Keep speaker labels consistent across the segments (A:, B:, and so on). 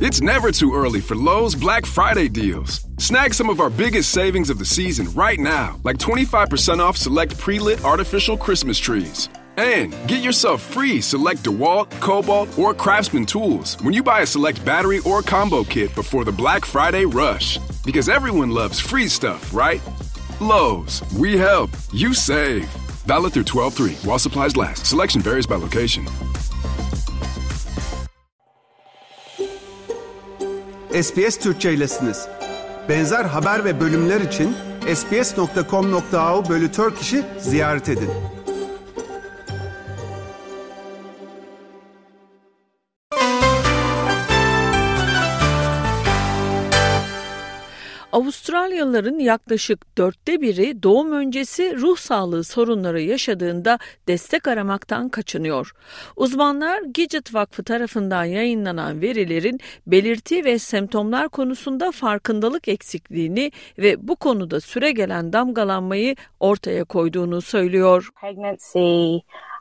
A: It's never too early for Lowe's Black Friday deals. Snag some of our biggest savings of the season right now, like 25% off select pre-lit artificial Christmas trees. And get yourself free select DeWalt, Cobalt, or Craftsman tools when you buy a select battery or combo kit before the Black Friday rush. Because everyone loves free stuff, right? Lowe's, we help, you save. Valid through 12/3 while supplies last. Selection varies by location.
B: SBS Türkçe'ylesiniz. Benzer haber ve bölümler için sbs.com.au/Turkish'i ziyaret edin.
C: Avustralyalıların yaklaşık 1/4 doğum öncesi ruh sağlığı sorunları yaşadığında destek aramaktan kaçınıyor. Uzmanlar Gidget Vakfı tarafından yayınlanan verilerin belirti ve semptomlar konusunda farkındalık eksikliğini ve bu konuda süregelen damgalanmayı ortaya koyduğunu söylüyor.
D: Pregnancy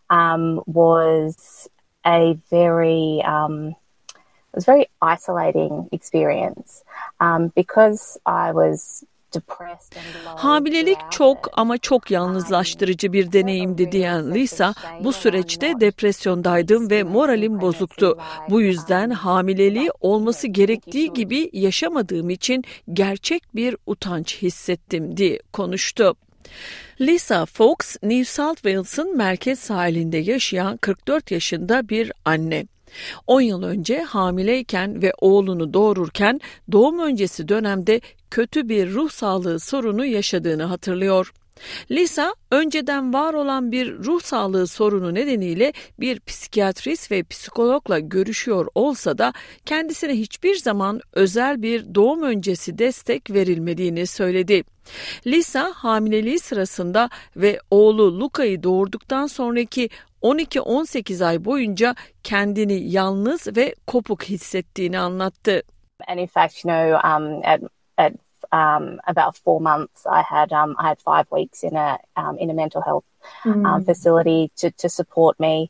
D: was a very very isolating experience because I was depressed and low.
C: Hamilelik çok ama çok yalnızlaştırıcı bir deneyimdi diyen Lisa, bu süreçte depresyondaydım ve moralim bozuktu. Bu yüzden hamileliği olması gerektiği gibi yaşamadığım için gerçek bir utanç hissettim diye konuştu. Lisa Fox, New South Wales'ın merkez sahilinde yaşayan 44 yaşında bir anne. 10 yıl önce hamileyken ve oğlunu doğururken doğum öncesi dönemde kötü bir ruh sağlığı sorunu yaşadığını hatırlıyor. Lisa, önceden var olan bir ruh sağlığı sorunu nedeniyle bir psikiyatrist ve psikologla görüşüyor olsa da kendisine hiçbir zaman özel bir doğum öncesi destek verilmediğini söyledi. Lisa, hamileliği sırasında ve oğlu Luca'yı doğurduktan sonraki 12-18 ay boyunca kendini yalnız ve kopuk hissettiğini anlattı.
D: And in fact, at about 4 months, I had 5 weeks in a mental health facility to support me.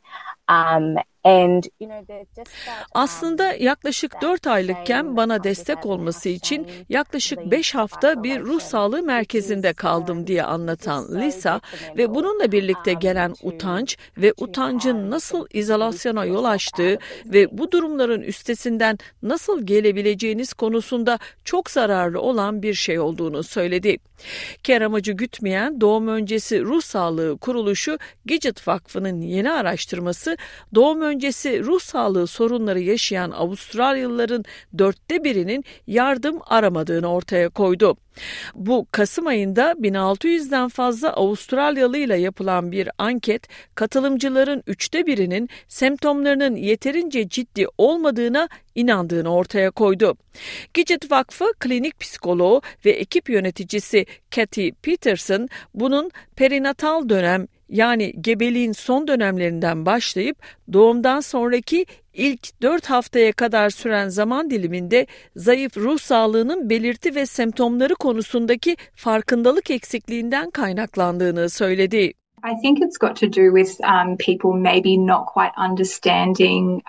C: Aslında yaklaşık 4 aylıkken bana destek olması için yaklaşık 5 hafta bir ruh sağlığı merkezinde kaldım diye anlatan Lisa ve bununla birlikte gelen utanç ve utancın nasıl izolasyona yol açtığı ve bu durumların üstesinden nasıl gelebileceğiniz konusunda çok zararlı olan bir şey olduğunu söyledi. Kar amacı gütmeyen Doğum Öncesi Ruh Sağlığı Kuruluşu Gidget Vakfı'nın yeni araştırması doğum öncesi ruh sağlığı sorunları yaşayan Avustralyalıların 1/4'inin yardım aramadığını ortaya koydu. Bu Kasım ayında 1600'den fazla Avustralyalı ile yapılan bir anket, katılımcıların 1/3'inin semptomlarının yeterince ciddi olmadığına inandığını ortaya koydu. Gidget Vakfı klinik psikoloğu ve ekip yöneticisi Kathy Peterson, bunun perinatal dönem, yani gebeliğin son dönemlerinden başlayıp doğumdan sonraki ilk 4 haftaya kadar süren zaman diliminde zayıf ruh sağlığının belirti ve semptomları konusundaki farkındalık eksikliğinden kaynaklandığını söyledi.
E: I think it's got to do with people maybe not quite understanding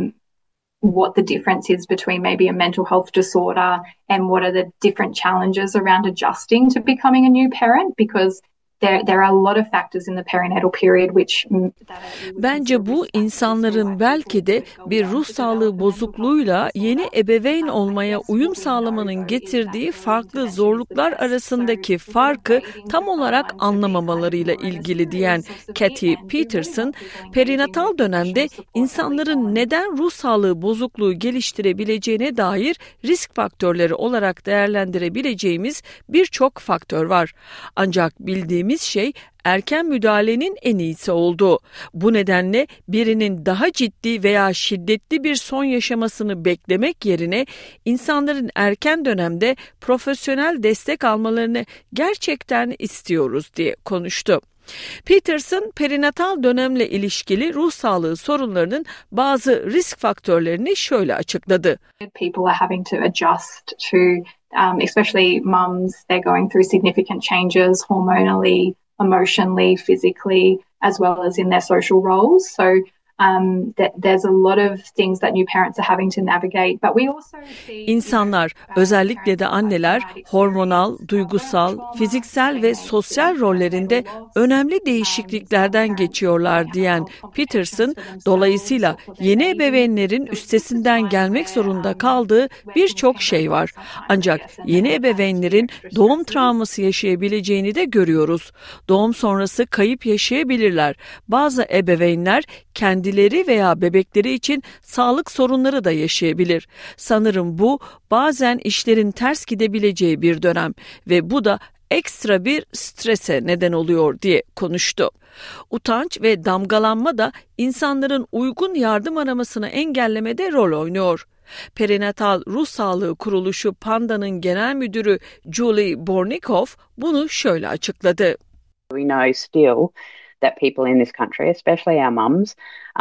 E: what the difference is between maybe a mental health disorder and what are the different challenges around adjusting to becoming a new parent, because there are a lot of factors in the perinatal period which
C: Bence bu insanların belki de bir ruh sağlığı bozukluğuyla yeni ebeveyn olmaya uyum sağlamanın getirdiği farklı zorluklar arasındaki farkı tam olarak anlamamalarıyla ilgili diyen Kathy Peterson, perinatal dönemde insanların neden ruh sağlığı bozukluğu geliştirebileceğine dair risk faktörleri olarak değerlendirebileceğimiz birçok faktör var. Ancak bildiğimiz şey erken müdahalenin en iyisi oldu. Bu nedenle birinin daha ciddi veya şiddetli bir son yaşamasını beklemek yerine insanların erken dönemde profesyonel destek almalarını gerçekten istiyoruz diye konuştu. Peterson, perinatal dönemle ilişkili ruh sağlığı sorunlarının bazı risk faktörlerini şöyle açıkladı.
E: People are having to adjust to, especially mums, they're going through significant changes hormonally, emotionally, physically, as well as in their social roles. So There's a lot of things that new parents are having to navigate, but we also see
C: İnsanlar, özellikle de anneler, hormonal, duygusal, fiziksel ve sosyal rollerinde önemli değişikliklerden geçiyorlar diyen Peterson, dolayısıyla yeni ebeveynlerin üstesinden gelmek zorunda kaldığı birçok şey var. Ancak yeni ebeveynlerin doğum travması yaşayabileceğini de görüyoruz. Doğum sonrası kayıp yaşayabilirler. Bazı ebeveynler kendileri veya bebekleri için sağlık sorunları da yaşayabilir. Sanırım bu bazen işlerin ters gidebileceği bir dönem ve bu da ekstra bir strese neden oluyor diye konuştu. Utanç ve damgalanma da insanların uygun yardım aramasını engellemede rol oynuyor. Perinatal Ruh Sağlığı Kuruluşu PANDA'nın genel müdürü Julie Bornikoff bunu şöyle açıkladı.
F: We know still that people in this country, especially our mums,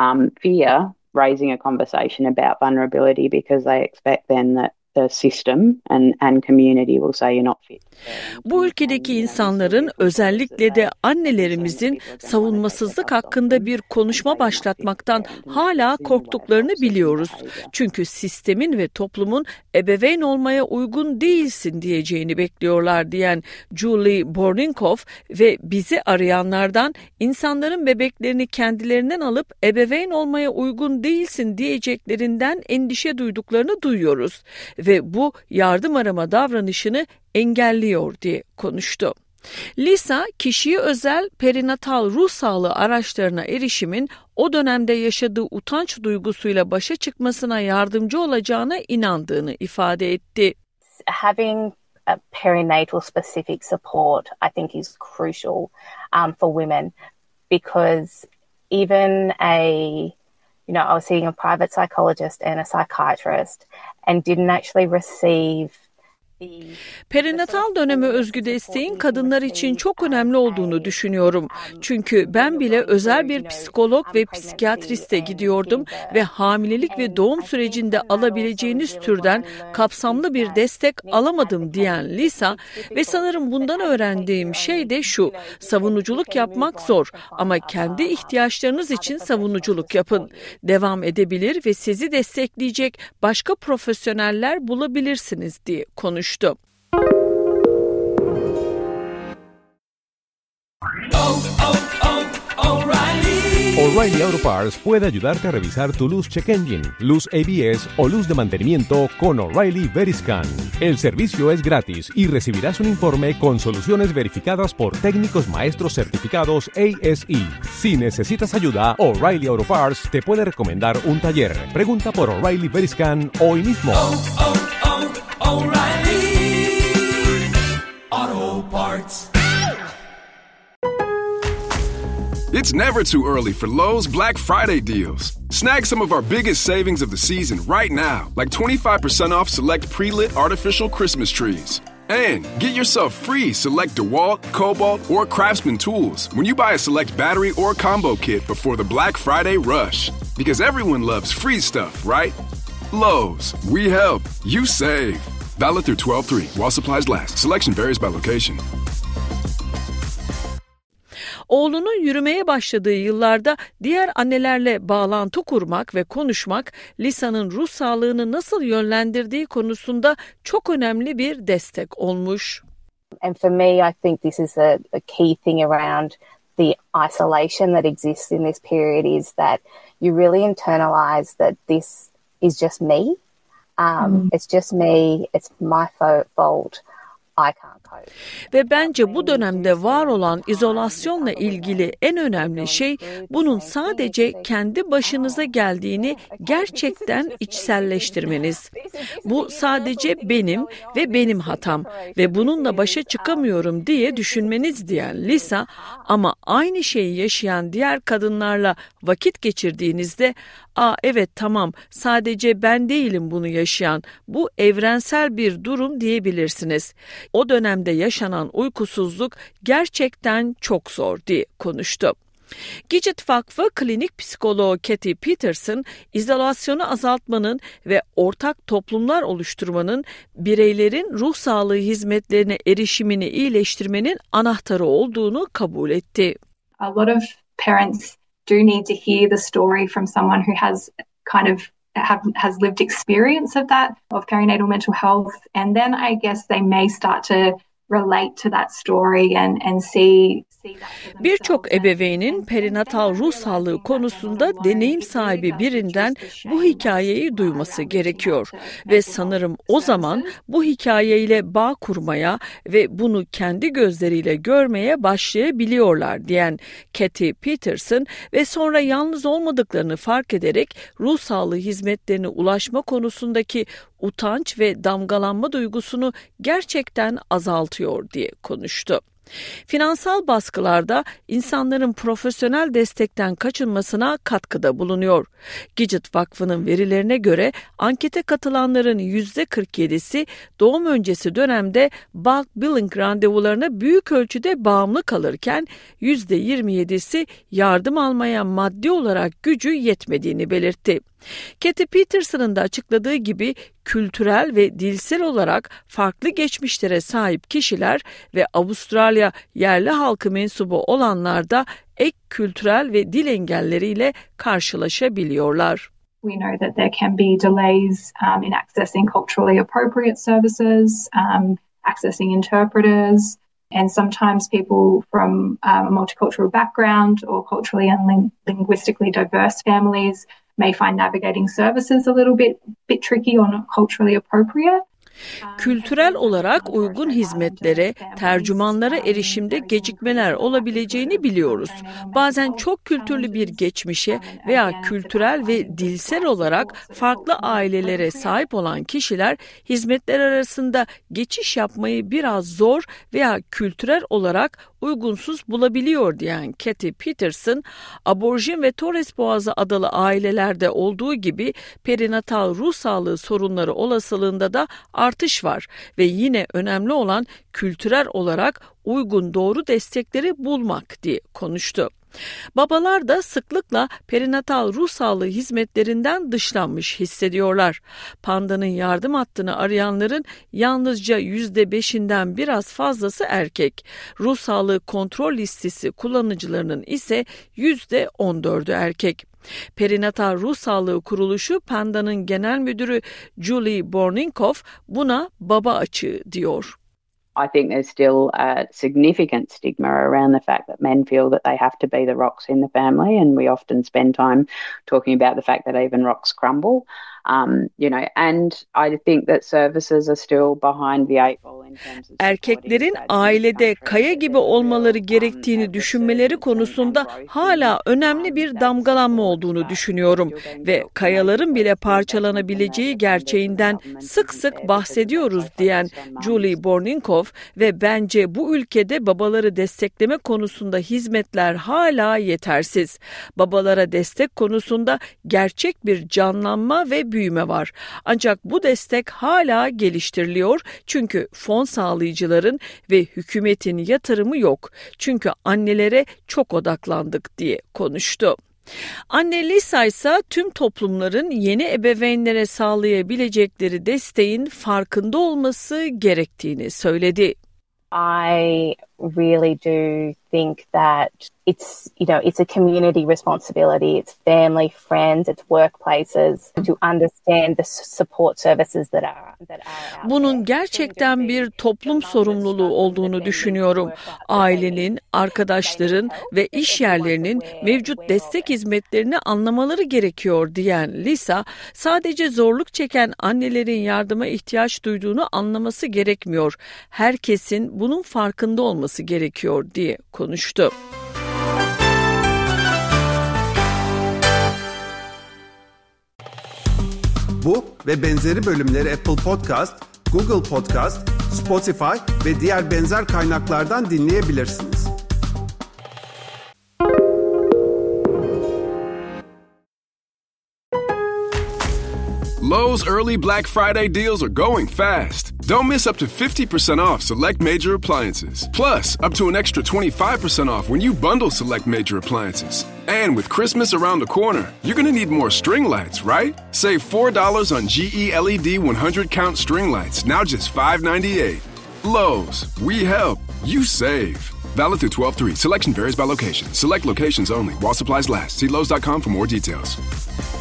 F: fear raising a conversation about vulnerability because they expect then that the system and community will say you're not fit.
C: Bu ülkedeki insanların, özellikle de annelerimizin savunmasızlık hakkında bir konuşma başlatmaktan hala korktuklarını biliyoruz. Çünkü sistemin ve toplumun ebeveyn olmaya uygun değilsin diyeceğini bekliyorlar diyen Julie Bornikoff ve bizi arayanlardan insanların bebeklerini kendilerinden alıp ebeveyn olmaya uygun değilsin diyeceklerinden endişe duyduklarını duyuyoruz ve bu yardım arama davranışını engelliyor diye konuştu. Lisa, kişiye özel perinatal ruh sağlığı araçlarına erişimin o dönemde yaşadığı utanç duygusuyla başa çıkmasına yardımcı olacağına inandığını ifade etti.
D: Having a perinatal specific support, I think, is crucial for women because even I was seeing a private psychologist and a psychiatrist and didn't actually receive.
C: Perinatal döneme özgü desteğin kadınlar için çok önemli olduğunu düşünüyorum. Çünkü ben bile özel bir psikolog ve psikiyatriste gidiyordum ve hamilelik ve doğum sürecinde alabileceğiniz türden kapsamlı bir destek alamadım diyen Lisa ve sanırım bundan öğrendiğim şey de şu: savunuculuk yapmak zor ama kendi ihtiyaçlarınız için savunuculuk yapın. Devam edebilir ve sizi destekleyecek başka profesyoneller bulabilirsiniz diye konuştu.
G: O'Reilly Auto Parts puede ayudarte a revisar tu luz check engine, luz ABS o luz de mantenimiento con O'Reilly Veriscan. El servicio es gratis y recibirás un informe con soluciones verificadas por técnicos maestros certificados ASE. Si necesitas ayuda, O'Reilly Auto Parts te puede recomendar un taller. Pregunta por O'Reilly Veriscan hoy mismo.
H: O'Reilly Auto Parts.
A: It's never too early for Lowe's Black Friday deals. Snag some of our biggest savings of the season right now, like 25% off select pre-lit artificial Christmas trees. And get yourself free select DeWalt, Cobalt, or Craftsman tools when you buy a select battery or combo kit before the Black Friday rush. Because everyone loves free stuff, right? Lowe's, we help, you save. Valid through 12/3 while supplies last. Selection varies by location.
C: Oğlunun yürümeye başladığı yıllarda diğer annelerle bağlantı kurmak ve konuşmak, Lisa'nın ruh sağlığını nasıl yönlendirdiği konusunda çok önemli bir destek olmuş.
D: And for me, I think this is a key thing around the isolation that exists in this period is that you really internalize that this is just me. It's just me. It's my fault. I can't cope.
C: Ve bence bu dönemde var olan izolasyonla ilgili en önemli şey bunun sadece kendi başınıza geldiğini gerçekten içselleştirmeniz. Bu sadece benim ve benim hatam ve bununla başa çıkamıyorum diye düşünmeniz diyen Lisa, ama aynı şeyi yaşayan diğer kadınlarla vakit geçirdiğinizde evet tamam, sadece ben değilim bunu yaşayan, bu evrensel bir durum diyebilirsiniz. O dönemde yaşanan uykusuzluk gerçekten çok zor diye konuştu. Gidget Vakfı klinik psikoloğu Kathy Peterson, izolasyonu azaltmanın ve ortak toplumlar oluşturmanın bireylerin ruh sağlığı hizmetlerine erişimini iyileştirmenin anahtarı olduğunu kabul etti.
E: A lot of parents do need to hear the story from someone who has kind of has lived experience of that, of perinatal mental health, and then I guess they may start to relate to that story and see.
C: Birçok ebeveynin perinatal ruh sağlığı konusunda deneyim sahibi birinden bu hikayeyi duyması gerekiyor ve sanırım o zaman bu hikayeyle bağ kurmaya ve bunu kendi gözleriyle görmeye başlayabiliyorlar diyen Kathy Peterson ve sonra yalnız olmadıklarını fark ederek ruh sağlığı hizmetlerine ulaşma konusundaki utanç ve damgalanma duygusunu gerçekten azaltıyor diye konuştu. Finansal baskılarda insanların profesyonel destekten kaçınmasına katkıda bulunuyor. Gidget Vakfı'nın verilerine göre ankete katılanların %47'si doğum öncesi dönemde bulk billing randevularına büyük ölçüde bağımlı kalırken %27'si yardım almaya maddi olarak gücü yetmediğini belirtti. Kathy Peterson'ın da açıkladığı gibi kültürel ve dilsel olarak farklı geçmişlere sahip kişiler ve Avustralya yerli halkı mensubu olanlar da ek kültürel ve dil engelleriyle karşılaşabiliyorlar.
E: We know that there can be delays in accessing culturally appropriate services, accessing interpreters, and sometimes people from a multicultural background or culturally and linguistically diverse families may find navigating services a little bit tricky or not culturally appropriate.
C: Kültürel olarak uygun hizmetlere, tercümanlara erişimde gecikmeler olabileceğini biliyoruz. Bazen çok kültürlü bir geçmişe veya kültürel ve dilsel olarak farklı ailelere sahip olan kişiler hizmetler arasında geçiş yapmayı biraz zor veya kültürel olarak uygunsuz bulabiliyor diyen Kathy Peterson, aborjin ve Torres Boğazı adalı ailelerde olduğu gibi perinatal ruh sağlığı sorunları olasılığında da artış var ve yine önemli olan kültürel olarak uygun doğru destekleri bulmak diye konuştu. Babalar da sıklıkla perinatal ruh sağlığı hizmetlerinden dışlanmış hissediyorlar. Panda'nın yardım hattını arayanların yalnızca %5'inden biraz fazlası erkek. Ruh sağlığı kontrol listesi kullanıcılarının ise %14'ü erkek. Perinatal Ruh Sağlığı Kuruluşu Panda'nın genel müdürü Julie Borninkoff buna baba açığı diyor.
F: I think there's still a significant stigma around the fact that men feel that they have to be the rocks in the family, and we often spend time talking about the fact that even rocks crumble. And I think that services are still behind the eight ball in terms of
C: erkeklerin ailede kaya gibi olmaları gerektiğini düşünmeleri konusunda hala önemli bir damgalanma olduğunu düşünüyorum ve kayaların bile parçalanabileceği gerçeğinden sık sık bahsediyoruz diyen Julie Borninkoff ve bence bu ülkede babaları destekleme konusunda hizmetler hala yetersiz. Babalara destek konusunda gerçek bir canlanma ve büyüme var. Ancak bu destek hala geliştiriliyor çünkü fon sağlayıcıların ve hükümetin yatırımı yok. Çünkü annelere çok odaklandık diye konuştu. Anne Lisa ise tüm toplumların yeni ebeveynlere sağlayabilecekleri desteğin farkında olması gerektiğini söyledi.
D: I really do think that it's a community responsibility. It's family, friends, it's workplaces to understand the support services that are
C: Bunun gerçekten bir toplum sorumluluğu olduğunu düşünüyorum. Ailenin, arkadaşların ve iş yerlerinin mevcut destek hizmetlerini anlamaları gerekiyor diyen Lisa, sadece zorluk çeken annelerin yardıma ihtiyaç duyduğunu anlaması gerekmiyor. Herkesin bunun farkında olması gerekiyor diye konuştu.
B: Bu ve benzeri bölümleri Apple Podcast, Google Podcast, Spotify ve diğer benzer kaynaklardan dinleyebilirsiniz.
A: Lowe's early Black Friday deals are going fast. Don't miss up to 50% off select major appliances. Plus, up to an extra 25% off when you bundle select major appliances. And with Christmas around the corner, you're going to need more string lights, right? Save $4 on GE LED 100-count string lights, now just $5.98. Lowe's, we help, you save. Valid through 12/3. Selection varies by location. Select locations only. While supplies last. See Lowe's.com for more details.